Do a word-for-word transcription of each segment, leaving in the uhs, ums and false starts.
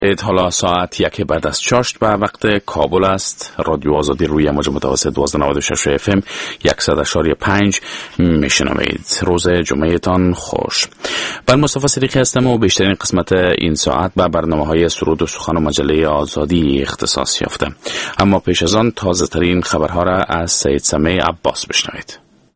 حالا ساعت یک بعد از چاشت به وقت کابل است. رادیو آزادی روی موج متوسط دویست و نود و شش اف ام صد و پنج میشنوید. روز جمعه تان خوش. من مصطفی صدیقی هستم و بیشترین قسمت این ساعت به برنامه‌های سرود و سخن و مجله آزادی اختصاص یافته. اما پیش از آن تازه ترین خبرها را از سید سمیع عباس بشنوید.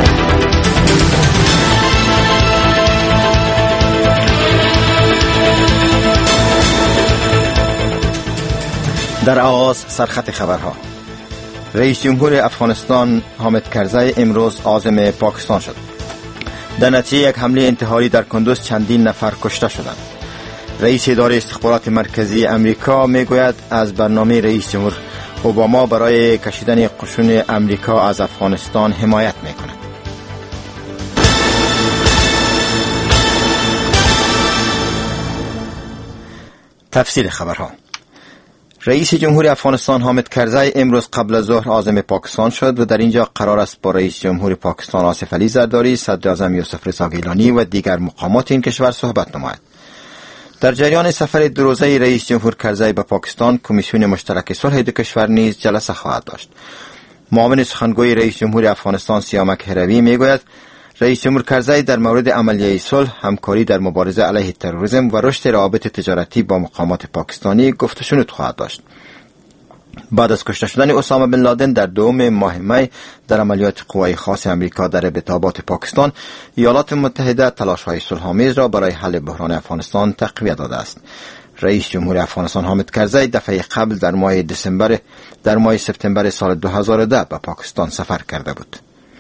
در آغاز سرخط خبرها. رئیس جمهور افغانستان حامد کرزی امروز عازم پاکستان شد. در نتیجه یک حمله انتحاری در کندوز چندین نفر کشته شدند. رئیس اداره استخبارات مرکزی امریکا میگوید از برنامه رئیس جمهور اوباما برای کشیدن قشون امریکا از افغانستان حمایت میکند. تفصیل خبرها. رئیس جمهور افغانستان حامد کرزی امروز قبل از ظهر عازم پاکستان شد و در اینجا قرار است با رئیس جمهور پاکستان آصف علی زرداری، صدر اعظم یوسف رضا گیلانی و دیگر مقامات این کشور صحبت نماید. در جریان سفر دو روزه رئیس جمهور کرزی به پاکستان، کمیسیون مشترک صلح دو کشور نیز جلسه خواهد داشت. معاون سخنگوی رئیس جمهور افغانستان سیامک هروی میگوید رئیس جمهور کرزی در مورد عملیه صلح، همکاری در مبارزه علیه تروریسم و رشد روابط تجارتی با مقامات پاکستانی گفت و شنود خواهد داشت. بعد از کشته شدن اسامه بن لادن در دوم ماه می در عملیات قوای خاص امریکا در ابتابات پاکستان، ایالات متحده تلاش‌های صلح‌آمیز را برای حل بحران افغانستان تقویت داده است. رئیس جمهور افغانستان حامد کرزی دفعه قبل در ماه دسامبر در ماه سپتامبر سال دو هزار و ده به پاکستان سفر کرده بود.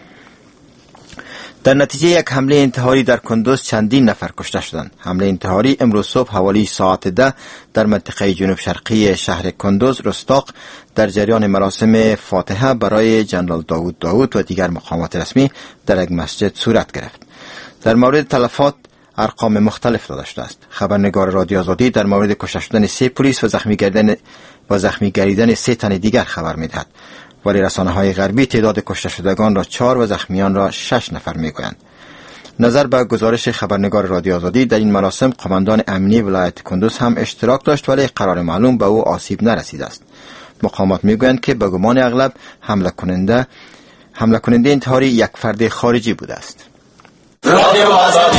در نتیجه یک حمله انتحاری در کندوز چندین نفر کشته شدند. حمله انتحاری امروز صبح حوالی ساعت ده در منطقه جنوب شرقی شهر کندوز رستاق در جریان مراسم فاتحه برای جنرال داوود داوود و دیگر مقامات رسمی در یک مسجد صورت گرفت. در مورد تلفات ارقام مختلف داده شده است. خبرنگار رادیو آزادی در مورد کشته شدن سه پلیس و زخمی گردن و زخمی گریدن سه تن دیگر خبر می‌دهد. ولی رسانه‌های غربی تعداد کشته شدگان را چهار و زخمیان را شش نفر میگویند. نظر به گزارش خبرنگار رادیو آزادی در این مراسم قماندان امنی ولایت کندوز هم اشتراک داشت، ولی قرار معلوم به او آسیب نرسیده است. مقامات میگویند که به گمان اغلب حمله کننده حمله کننده انتحاری یک فرد خارجی بوده است. رادیو آزادی.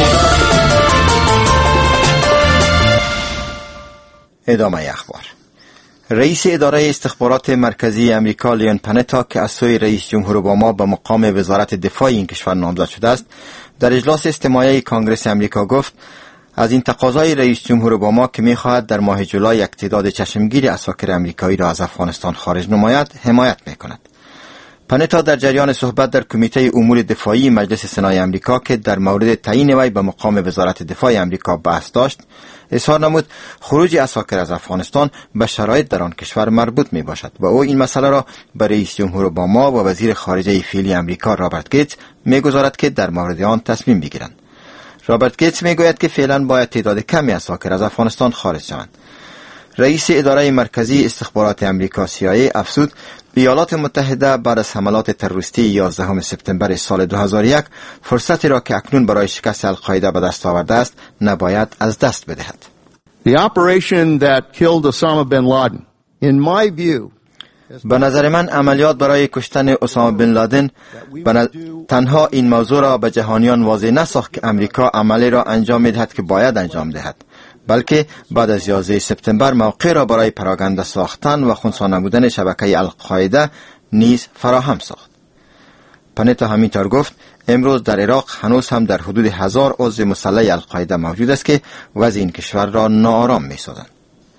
ادامه اخبار. رئیس اداره استخبارات مرکزی امریکا لیون پانتا که از سوی رئیس جمهور اوباما به مقام وزارت دفاع این کشور نامزد شده است، در اجلاس استماعی کنگره امریکا گفت از این تقاضای رئیس جمهور اوباما که می‌خواهد در ماه جولای یک تعداد چشمگیر عساکر امریکایی را از افغانستان خارج نماید حمایت می‌کند. پانتا در جریان صحبت در کمیته امور دفاعی مجلس سنای امریکا که در مورد تعیین وی به مقام وزارت دفاع امریکا بحث داشت، اظهار نمود خروج عساکر از افغانستان به شرایط در آن کشور مربوط می باشد و او این مسئله را به رئیس جمهور اوباما و وزیر خارجه فعلی امریکا رابرت گیتس می گذارد که در مورد آن تصمیم بگیرند. رابرت گیتس می گوید که فعلا باید تعداد کمی عساکر از افغانستان خارج شوند. رئیس اداره مرکزی استخبارات امریکا سی آی ای افزود ایالات متحده بعد از حملات تروریستی یازدهم سپتامبر سال دو هزار و یک فرصتی را که اکنون برای شکست القاعده به دست آورده است نباید از دست بدهد. The operation that killed Osama bin Laden, in my view, به نظر من عملیات برای کشتن اسامه بن لادن ن... تنها این موضوع را به جهانیان واضح نساخت که امریکا عملی را انجام می‌دهد که باید انجام دهد، بلکه بعد از یازده سپتامبر موقع را برای پراگنده ساختن و خنثی نمودن شبکه القاعده نیز فراهم ساخت. پانتا همینطور گفت امروز در عراق هنوز هم در حدود هزار عضو مسلح القاعده موجود است که وضع این کشور را ناآرام می‌سازند.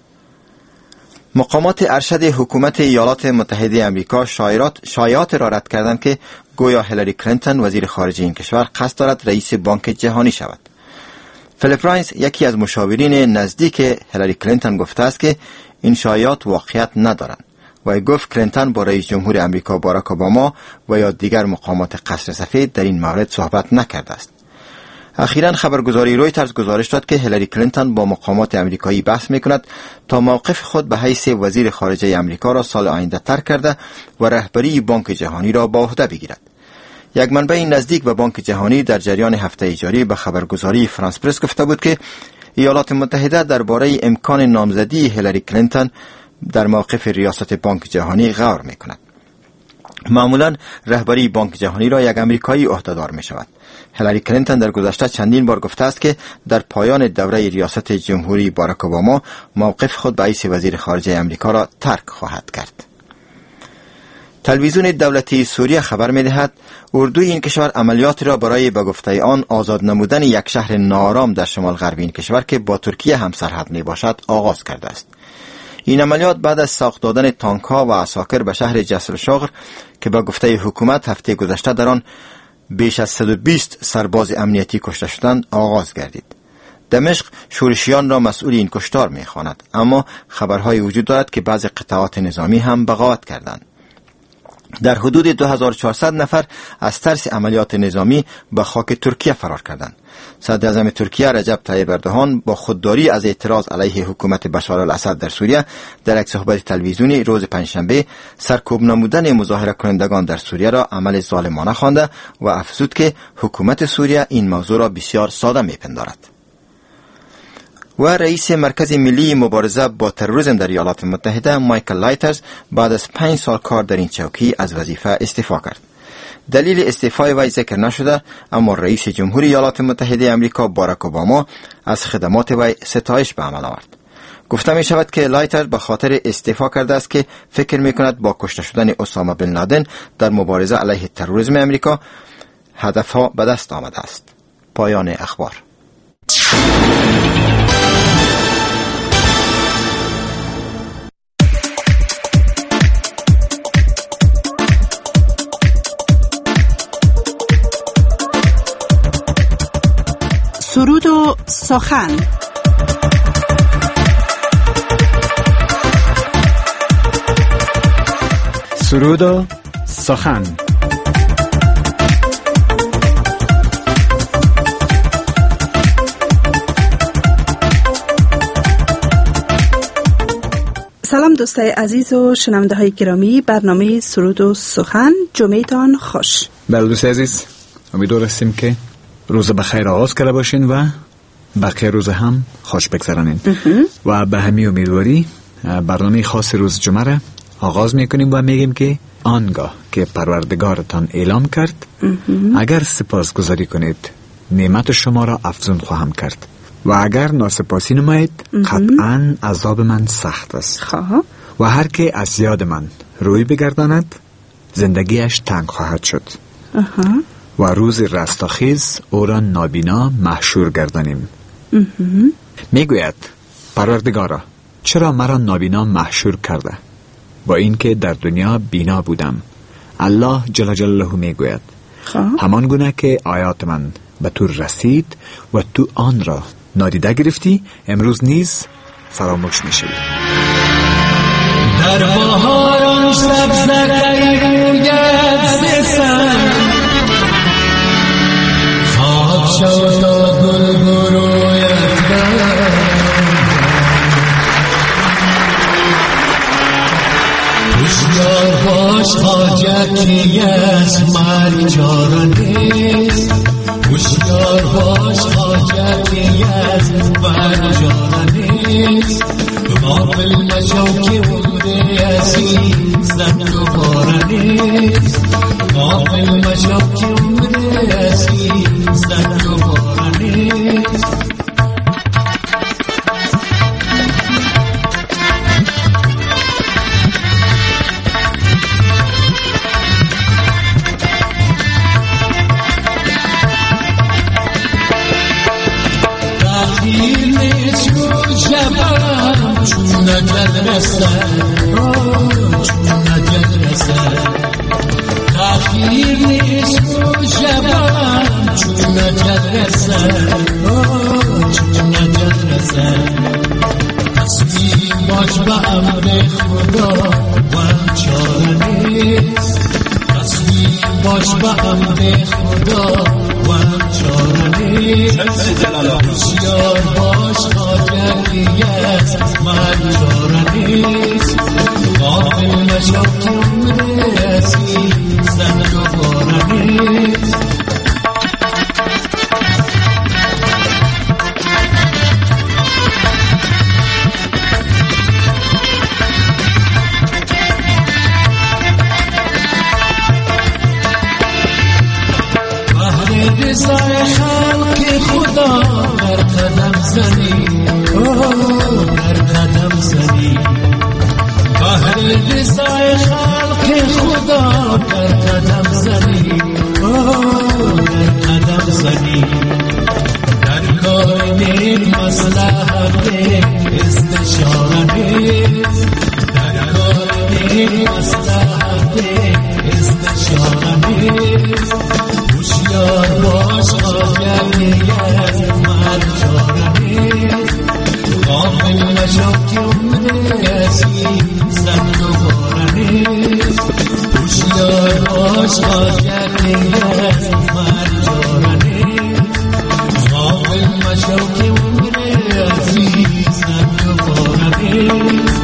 مقامات ارشد حکومت ایالات متحده امریکا شایعات شایعات را رد کردند که گویا هیلاری کلینتون وزیر خارجه این کشور قصد دارد رئیس بانک جهانی شود. فیلیپ راینز یکی از مشاورین نزدیک هیلاری کلینتون گفته است که این شایعات واقعیت ندارند و گفت کلینتون با رئیس جمهور امریکا باراک اوباما و یا دیگر مقامات قصر سفید در این مورد صحبت نکرده است. اخیراً خبرگزاری رویترز گزارش داد که هیلاری کلینتون با مقامات امریکایی بحث می‌کند تا موقف خود به حیث وزیر خارجه امریکا را سال آینده ترک کرده و رهبری بانک جهانی را به عهده بگیرد. یک منبع نزدیک به بانک جهانی در جریان هفته جاری به خبرگزاری فرانس پرس گفته بود که ایالات متحده درباره امکان نامزدی هیلاری کلینتون در موقف ریاست بانک جهانی غور می کند. معمولا رهبری بانک جهانی را یک امریکایی عهدهدار می شود. هیلاری کلینتون در گذشته چندین بار گفته است که در پایان دوره ریاست جمهوری باراک اوباما موقف خود به حیث وزیر خارجه امریکا را ترک خواهد کرد. تلویزیون دولتی سوریه خبر می دهد اردوی این کشور عملیات را برای به گفته آن آزاد نمودن یک شهر ناآرام در شمال غربی این کشور که با ترکیه هم سرحد می باشد آغاز کرده است. این عملیات بعد از ساخت دادن تانک ها و عساکر به شهر جسر الشغر که به گفته حکومت هفته گذشته در آن بیش از صد و بیست سرباز امنیتی کشته شدند آغاز گردید. دمشق شورشیان را مسئول این کشتار می خواند، اما خبرهای وجود دارد که بعضی قطعات نظامی هم بغاوت کردند. در حدود دو هزار و چهارصد نفر از ترس عملیات نظامی به خاک ترکیه فرار کردند. صدر اعظم ترکیه رجب طیب اردوغان با خودداری از اعتراض علیه حکومت بشار الاسد در سوریه در یک صحبت تلویزیونی روز پنجشنبه سرکوب نمودن مظاهره کنندگان در سوریه را عمل ظالمانه خوانده و افزود که حکومت سوریه این موضوع را بسیار ساده میپندارد. و رئیس مرکز ملی مبارزه با تروریسم در ایالات متحده مایکل لایترز بعد از پنج سال کار در این چوکی از وظیفه استعفا کرد. دلیل استعفای وی ذکر نشده، اما رئیس جمهوری ایالات متحده امریکا باراک اوباما از خدمات وی ستایش به عمل آورد. گفته می شود که لایترز به خاطر استعفا کرده است که فکر می کند با کشته شدن اسامه بن لادن در مبارزه علیه تروریسم امریکا هدفها به دست آمده است. پایان اخبار. سرود و سخن. سرود و سخن. سلام دوستای عزیز و شنونده های گرامی، برنامه سرود و سخن جمعتان خوش. بله دوستای عزیز، امیدوار هستیم که روز بخیر آغاز کرده باشین و بقیه روز هم خوش بگذرانین و به همین امیدواری برنامه خاص روز جمعه را آغاز میکنیم و میگیم که آنگاه که پروردگارتان اعلام کرد اگر سپاسگزاری کنید نعمت شما را افزون خواهم کرد و اگر ناسپاسی نمایید قطعاً عذاب من سخت است. خواه. و هر که از یاد من روی بگرداند زندگیش تنگ خواهد شد. اها. و روز رستاخیز او را نابینا محشور گردانیم. میگوید پروردگارا چرا مرا نابینا محشور کرده با اینکه در دنیا بینا بودم؟ الله جل جلاله میگوید همان گونه که آیات من به تو رسید و تو آن را نادیده گرفتی امروز نیز فراموش میشی. در بهاران سبزکی روید زسن خواب شد و گل گرویت بر هوشیار باش حاجتی از مرگ چاره نیست. هوشیار باش حاجتی از مرگ چاره نیست. غافل مشو که عمر عزیز دوباره نیست. غافل مشو که عمر عزیز دوباره نیست. نجد رسد چون نجد رسد تأخیر نیست رو شبم چون نجد رسد چون نجد رسد تسلیم باش به امر خدا و چاره نیست. تسلیم باش به امر خدا و چاره نیست. هوشیار باش حاجتی است من چاره نیست. غافل نشو که عمر عزیز دوباره نیست. زنی اوه در قدم زنی بهر رضای خلق خدا در قدم زنی اوه در قدم زنی در کار نیک مصلحت استشاره نیست در کار نیک مصلحت استشاره نیست هوشیار باش آگه نیست مرد چاره نیست غافل نشو که عمر عزیزم دوباره نیست هوشیار باش آگه نیست مرد چاره نیست غافل نشو که عمر عزیزم دوباره نیست.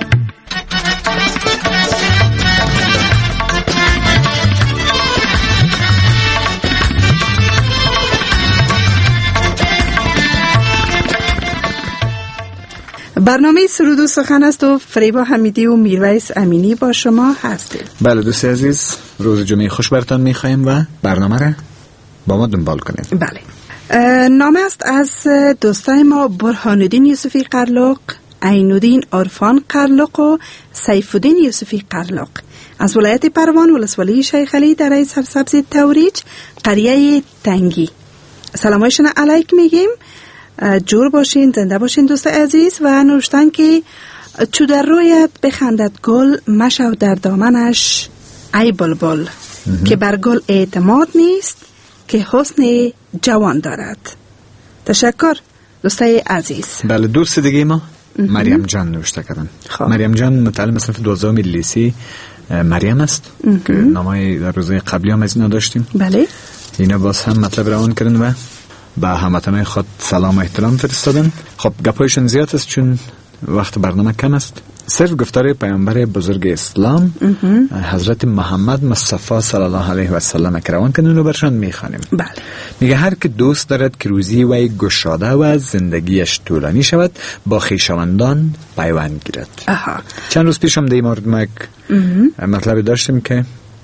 برنامه سرود و سخن است و فریبا حمیدی و میرویس امینی با شما هستیم. بله دوست عزیز، روز جمعه خوش براتون می‌خوایم و برنامه را با ما دنبال کنید. بله. نام است از دوستای ما برهانالدین یوسفی قرلق، عینالدین عرفان قرلق و سیفالدین یوسفی قرلق از ولایت پروان، ولسوالی شیخ علی در سرسبز توریج، قریه تنگی. سلامایشون علیک میگیم. جور باشین، زنده باشین دوست عزیز. و نوشتن که چو در رویت بخندد گل، مشو در دامنش ای بلبل، که بر گل اعتماد نیست که حسن جوان دارد. تشکر دوستای عزیز. بله دوست دیگه ما مریم جان نوشته کردن. مریم جان متعلم صنف دوازدهم لیسه مریم است که نامای در روزهای قبلی هم از اینا داشتیم. بله. اینا باز هم مطلب روان کردن و با هموطنان خود سلام و احترام فرستادن. خب گپایشون زیاد است چون وقت برنامه کم است. صرف گفتار پیامبر بزرگ اسلام حضرت محمد مصطفی صلی الله علیه و سلم روان کردن و برشان میخوانیم. بله. میگه هر که دوست دارد که روزی وی گشاده و زندگیش طولانی شود، با خویشاوندان پیوند گیرد. آها. چند روز پیش هم در این مورد ما مطلب داشتیم که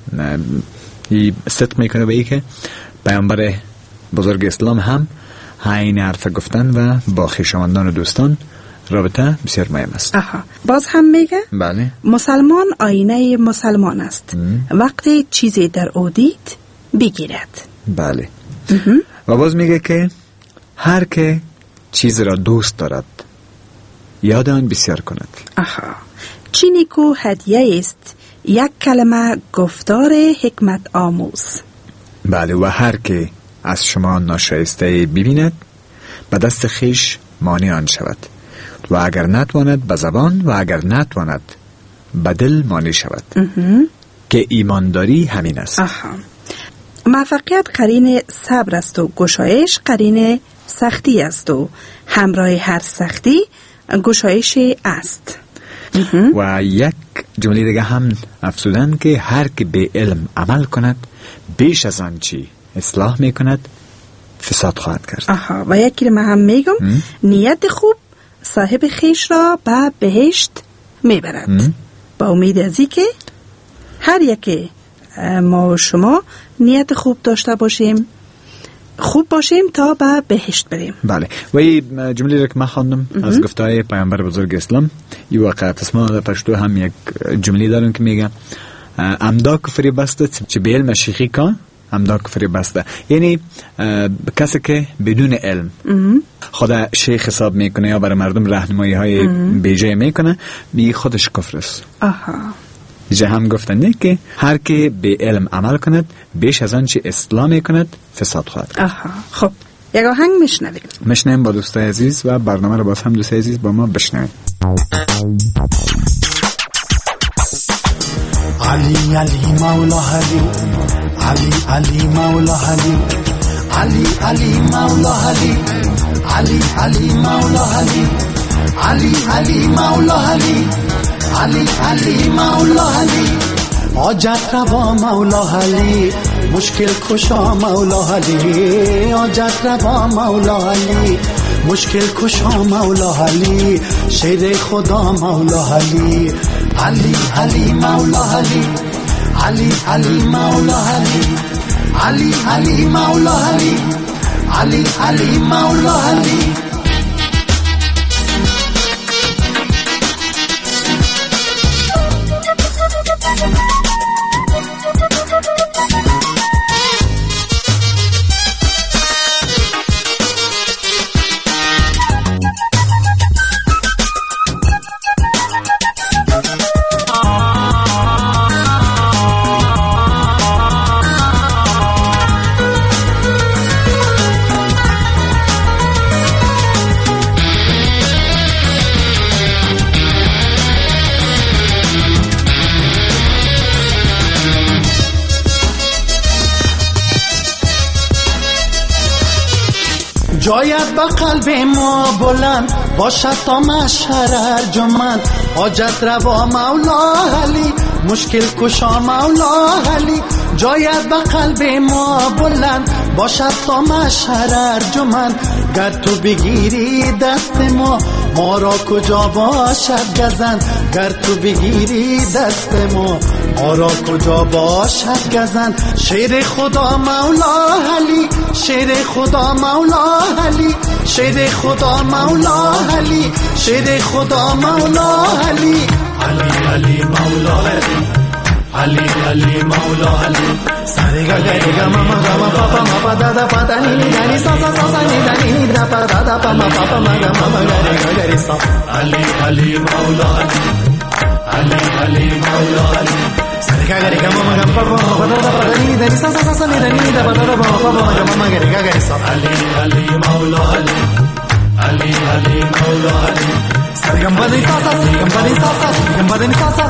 این صدق میکنه به ای که پیامبر بزرگ اسلام هم این حرف گفتن و با خویشاوندان و دوستان رابطه بسیار مهم است. آها. باز هم میگه بله. مسلمان آینه مسلمان است. ام. وقتی چیزی در او دید بگیرد. بله. ام. و باز میگه که هر که چیز را دوست دارد یاد آن بسیار کند. آها. چی نیکو هدیه است یک کلمه گفتار حکمت آموز. بله. و هر که از شما ناشایسته ببیند به دست خیش مانع آن شود و اگر نتواند به زبان و اگر نتواند به دل مانع شود. امه. که ایمانداری همین است. آها. موفقیت قرین صبر است و گشایش قرین سختی است و همراه هر سختی گشایش است. امه. و یک جمله دیگه هم افزودن که هر که به علم عمل کند بیش از آن چی اصلاح میکند فساد خواهد کرد. آها. و یک کلمه هم میگم ام. نیت خوب صاحب خیش را به بهشت میبرد. ام. با امید از این که هر یک ما و شما نیت خوب داشته باشیم، خوب باشیم تا به بهشت بریم. بله. و این جمله را که من خواندم از گفتهای پیامبر بزرگ اسلام، این واقعا پس در پشتو هم یک جمله دارم که میگه امدا کفری بسته چه به علم شیخی کن امدا کفری بسته، یعنی کسی که بدون علم خدا شیخ حساب میکنه یا برای مردم راهنمایی های بیجه میکنه، میگه خودش کفر است. آها. اینجا هم گفتن نه که هر که به علم عمل کند بیش از آن چه اصلاح میکند فساد خواهد کرد. آها. خب یک آهنگ میشنویم میشنویم با دوستای عزیز و برنامه رو باز هم دوستای عزیز با ما بشنوید. علی علی مولا علی علی علی مولا علی علی علی مولا علی علی علی مولا علی علی علی مولا علی علی علی مولا علی حاجت روا مولا علی مشکل کشا مولا علی حاجت روا مولا علی مشکل کشا مولا علی شیر خدا مولا علی علی علی مولا علی علی علی مولا علی علی علی مولا علی علی علی مولا علی جایت به قلب ما بلند باشد تا محشر ارجمند. حاجت روا مولا علی، مشکل کشا مولا علی. جایت به قلب ما بلند باشد تا محشر ارجمند. گر تو بگیری دست ما ما را کجا باشد گزند. گر تو بگیری دست ما ما را کجا باشد گزند. شیر خدا مولا علی، شیر خدا مولا علی، شیر خدا مولا علی، شیر خدا مولا علی. علی علی مولا علی، علی علی مولا علی. ساره گا گری گا ماما گا ما پاپا ما پا دادا پا دا نی نی دا نی سا سا سا سا نی دا نی دا پا دادا پا ما پاپا ما گا ماما گری گا گری سا. علی علی مولا علی، علی علی مولا علی. ساره گا گری گا ماما گا پاپا ما پا دادا پا دا نی دا نی سا سا سا سا نی دا نی دا پا دادا پا ما پاپا ما گا ماما گری گا گری سا. علی علی مولا علی، علی علی مولا علی. ساره گا مبا دا نی سا سا سا گا مبا دا نی سا سا گا مبا دا نی سا سا.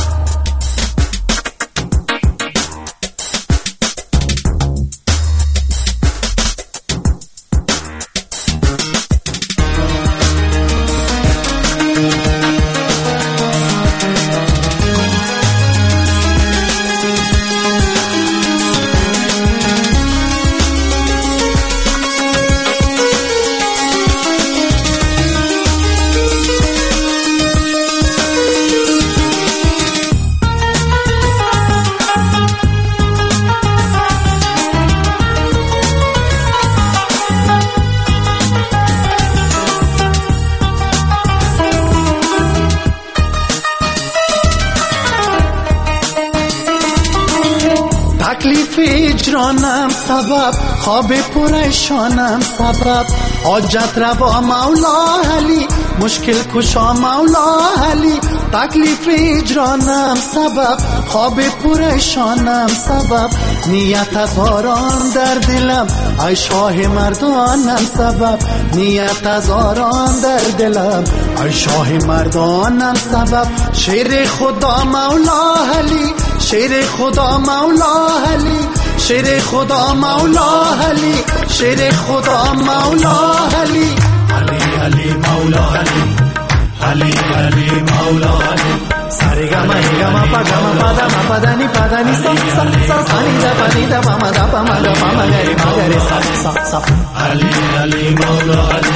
اجرانم سبب خواب پریشانم سبب. حاجت روا مولا علی، مشکل کشا مولا علی. تکلیف اجرانم سبب خواب پریشانم سبب. نیت از آرام در دلم ای شاه مردانم سبب. نیت از آرام در دلم ای شاه مردانم سبب. شیر خدا مولا علی، شیر خدا مولا علی، شیر خدا مولا علی، شیر خدا مولا علی. علی علی مولا علی، علی علی مولا علی. ساره گا ما گا ما پا گا ما پا دا ما پا دا نی پا دا نی سا سا سا سا نی دا پا نی دا پا ما دا پا ما گا پا ما گری ما گری سا سا سا. علی علی مولا علی،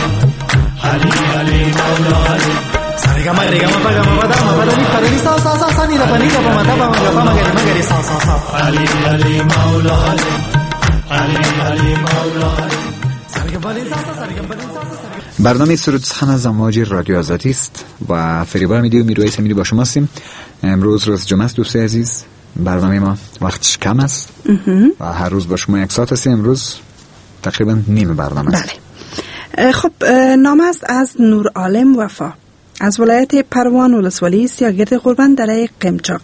علی علی مولا علی. ساره گا ما گا ما پا گا ما پا دا ما پا دا نی پا دا نی سا سا سا سا نی دا پا نی دا پا ما دا پا ما گا پا ما گری ما گری سا سا سا. علی علی مولا علی، علی علی مولا علی. ساره گا با نی سا سا ساره گا با نی سا سا. برنامه سرود سخن از امواج رادیو آزادی است و فریبا میدی و میرویس امیری با شما هستیم. امروز روز جمعه است دوستای عزیز. برنامه ما وقتش کم است و هر روز با شما یک ساعت هستیم. امروز تقریبا نیم برنامه است. بله. خب نامه است از نور عالم وفا از ولایت پروان ولسوالی سیاگرد قربان دره قمچاق.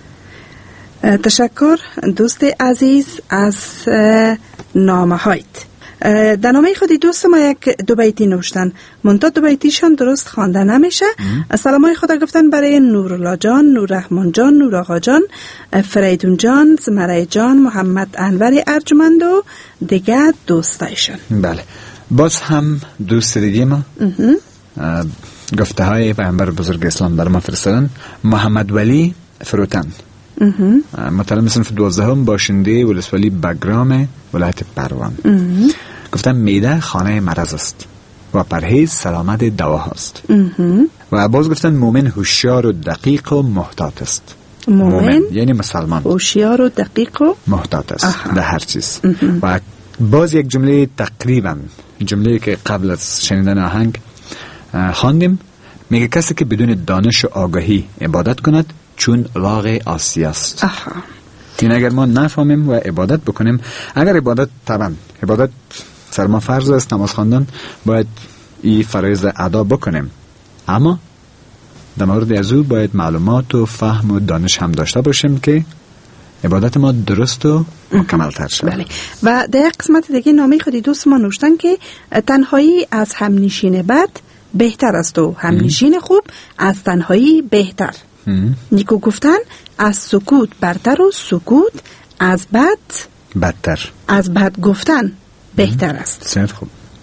تشکر دوست عزیز از نامه هایت. در نامه خودی دوست ما یک دو بیتی نوشتن، منتها دو بیتیشان درست خوانده نمیشه. سلام های خدا گفتن برای نورالله جان، نور رحمان جان، نور آقا جان، فریدون جان، زمره جان، محمد انور ارجمند و دیگه دوستایشان. بله، باز هم دوست دیگه ما گفته های پیامبر بزرگ اسلام بر ما فرستادن. محمد ولی فروتن مطلب صنف دوازدهم باشنده ولسوالی بگرام ولایت پروان. گفتم میده خانه مرض است و پرهیز سلامت دوا هست. و باز گفتن مومن هوشیار و دقیق و محتاط است. مومن یعنی مسلمان هوشیار و دقیق و محتاط است در هر چیز. و باز یک جمله تقریبا جمله که قبل از شنیدن آهنگ خواندیم، میگه کسی که بدون دانش و آگاهی عبادت کند چون لاغ آسیا است. این اگر ما نفهمیم و عبادت بکنیم، اگر عبادت طبعا عبادت سر ما فرض است، نماز خواندن باید این فرایض ادا بکنیم، اما در مورد از او باید معلومات و فهم و دانش هم داشته باشیم که عبادت ما درست و مکمل تر شد. بله. و در قسمت دیگه نامه خودی دوست ما نوشتن که تنهایی از همنشین بد بهتر است و همنشین خوب از تنهایی بهتر. نیکو گفتن از سکوت برتر و سکوت از بد بدتر. از بد گفتن بهتر است. سر خوب.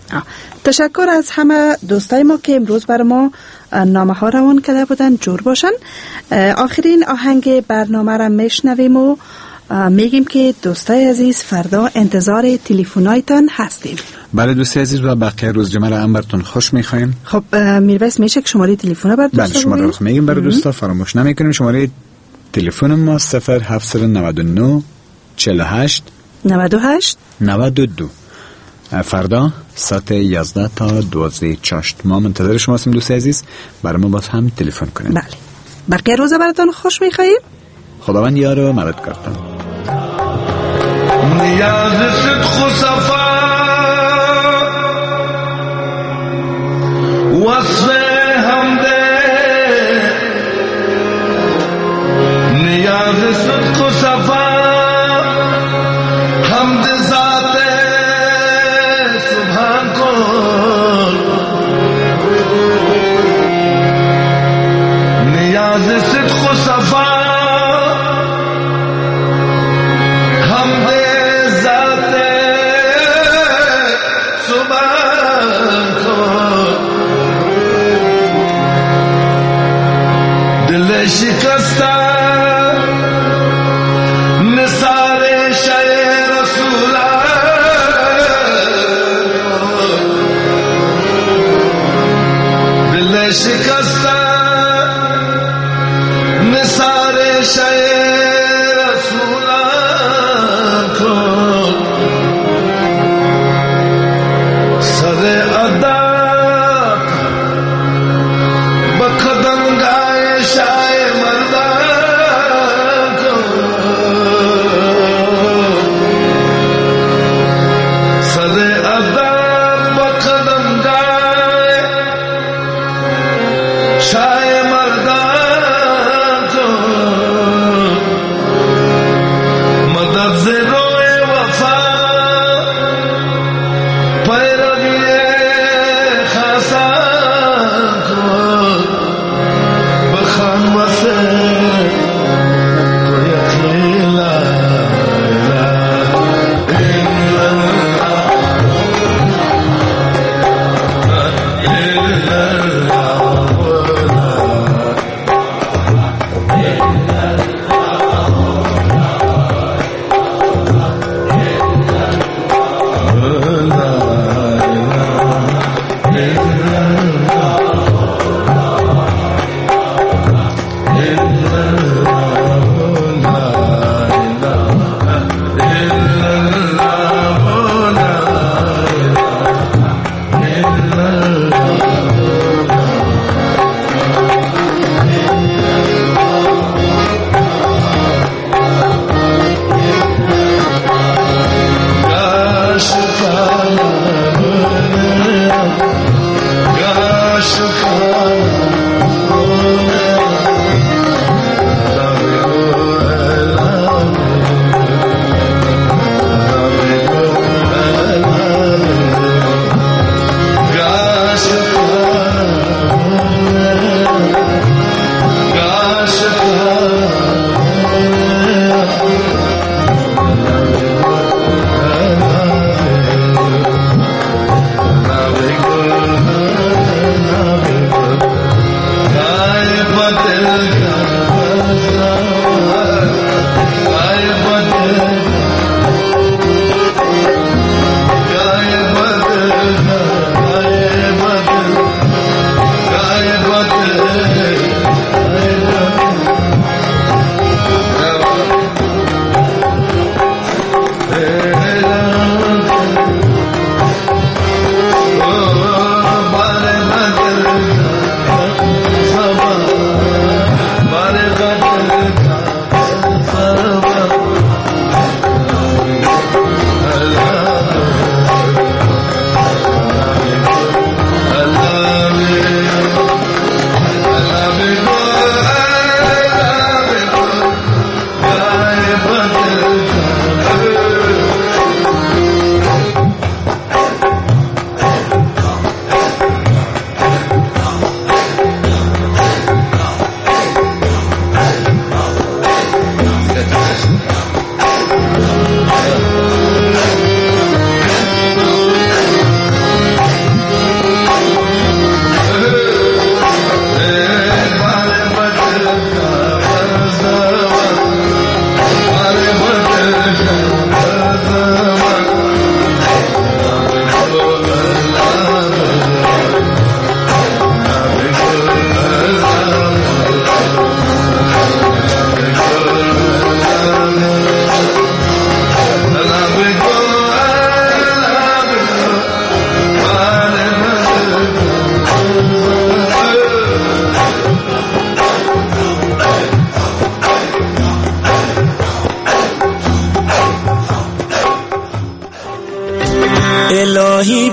تشکر از همه دوستای ما که امروز بر ما نامه ها روان کرده بودن. جور باشن. آخرین آهنگ برنامه را میشنویم و میگیم که دوستای عزیز فردا انتظار تلفن‌هایتان هستیم. بله دوستای عزیز و بقیه روز جمعه را هم براتون خوش می‌خوایم. خب میرویس میشه که شماره تلفن بر دوستا بله شماره رو میگیم برای دوستا فراموش نمی‌کنیم. شماره تلفن ما صفر هفت نه نه چهل و هشت نود و هشت نود و دو. فردا ساعت یازده تا دوازده چاشت ما منتظر شما هستیم دوستای عزیز. برای ما باز هم تلفن کنید. بله. بقیه روزا براتون خوش می‌خوایم. خداوند یار و مددگارتان. نیاز صدق و صفا وصف حمده نیاز صدق و صفا حمد ذات سبحان کن نیاز صدق و صفا شکستا نثار شای رسولا دل شکستا نثار شای رسولا کن سر ادا بقدم گائے شای مردا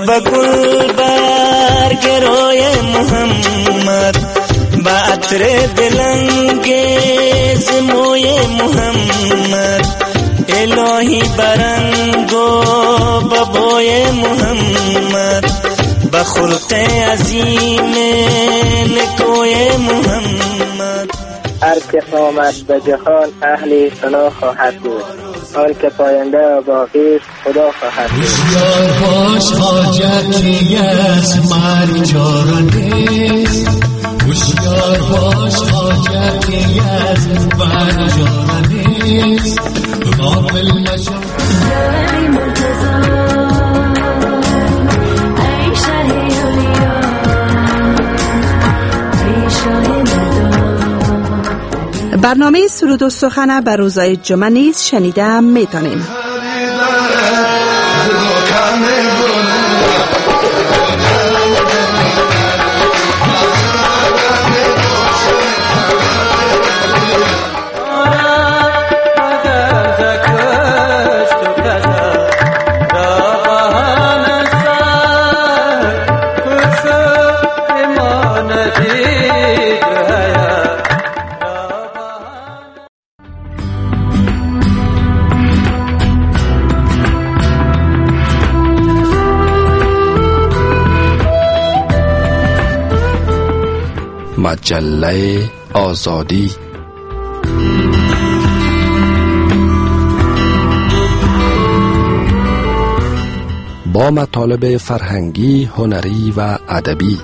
به گل برگ روی محمد، به عطر دلانگیز موی محمد، الهی برنگو به بوی محمد، به خلق عظیم نکوی محمد. هر که آمد به جهان اهل ثنا خواهد بود، آن که پاینده و باقی خدا خواهد بود. هوشیار باش حاجتی از مرگ چاره نیست، هوشیار باش حاجتی از مرگ چاره نیست. غافل نشو ای مرتضی ای شه اولیا ای شاه مردم. برنامه سرود و سخن بر روزهای جمعه نیز شنیده میتونیم. مجله آزادی با مطالب فرهنگی، هنری و ادبی.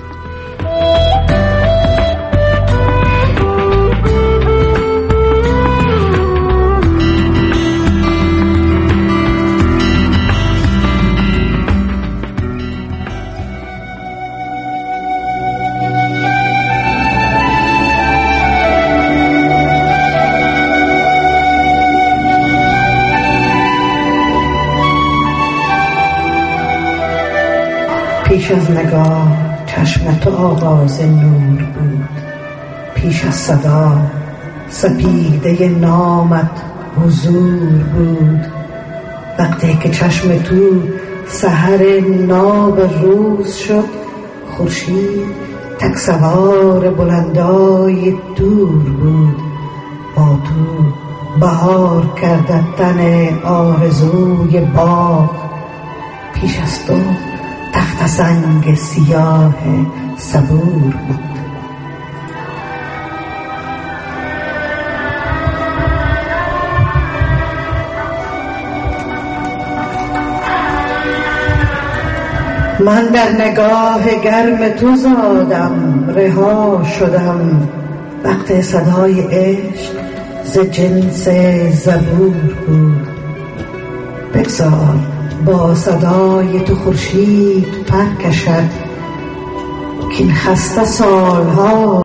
پیش از نگاه چشم تو آواز نور بود، پیش از صدا سپیده نامت حضور بود. وقتی که چشم تو سحر ناب روز شد، خورشید تک سوار بلندای دور بود. با تو بهار کرد تن آرزوی باغ، پیش از تو تخت سنگ سیاه صبور بود. من در نگاه گرم تو زادم، رها شدم وقت صدای عشق ز جنس زبور بود. بگذار با صدای تو خورشید پر کشد، کین خسته سالها